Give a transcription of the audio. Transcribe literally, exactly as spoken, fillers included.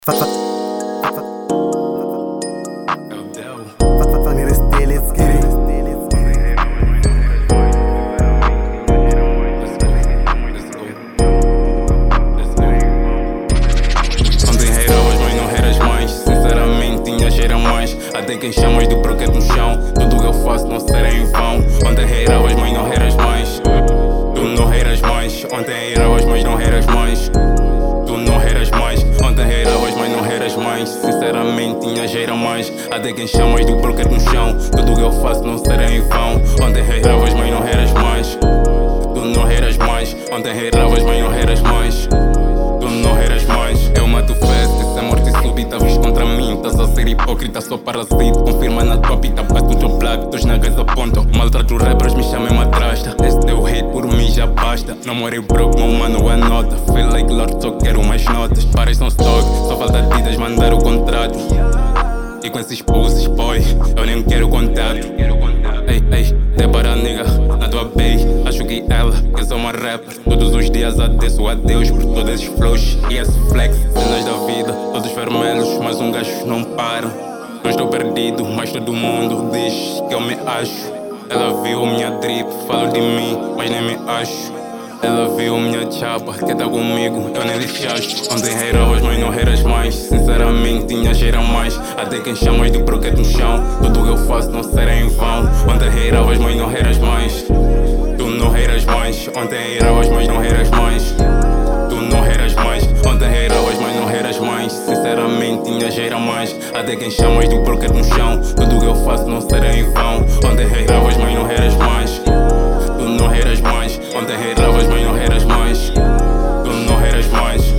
Até quem chamas do broquete no chão. Tudo que eu faço não será em vão. Ontem reiravas, mas não reiras mais. Tu não reiras mais. Ontem reiravas, mas não reiras mais. Tu não reiras mais. Ontem reiravas, mas não reiras mais. Sinceramente tinha jeira mais. Até quem chamas do broquete no chão. Tudo que eu faço não será em vão. Ontem reiravas, mas não reiras mais. Tu não reiras mais. Ontem reiravas, mas não reiras mais. Tu não reiras mais. Eu mato festa, isso é morte súbita. Vis contra mim, estás a ser hipócrita, sou parasita. Confirma na tua pita, bato o teu black, teus niggas apontam. Maltrato rappers, me chamem madrasta. Esse teu hate por mim já basta. Não morei broke, meu mano anota. Feel like Lord, só quero mais notas. Pares são stock, só falta ditas, mandar o contrato. E com esses pulses, boy, eu nem quero contato. Ei, ei, te para nigga, na tua bay. Acho que ela, que eu sou uma rapper. Todos os dias adeço a Deus por todos esses flows e esse flex. Cenas da vida, todos vermelhos, mas um gajo não para. Não estou perdido, mas todo mundo diz que eu me acho. Ela viu minha drip, falou de mim, mas nem me acho. Ela viu minha chapa, que tá comigo, eu nem lixaste. Ontem reiravas, mas não reiras mais. Sinceramente tinha jeira mais. Até quem chamas do broquete no chão. Tudo que eu faço não será em vão. Ontem reiravas, mas não reiras mais. Tu não reiras mais. Ontem reiravas, mas não reiras mais. Tu não reiras mais. Ontem reiravas, mas não reiras mais. Sinceramente tinha jeira mais. Até quem chamas do broquete no chão. Tudo que eu faço não será em vão. Ontem reiravas, mas não reiras mais. Tu não reiras mais. Ontem reiravas, mas não reiras mais. Tu não reiras mais.